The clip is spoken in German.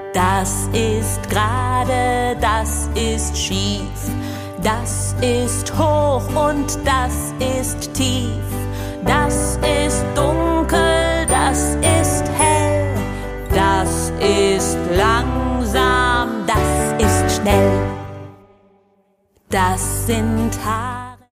Das ist gerade, das ist schief. Das ist hoch und das ist tief. Das ist dunkel, das ist hell. Das ist langsam, das ist schnell. Das sind Haare.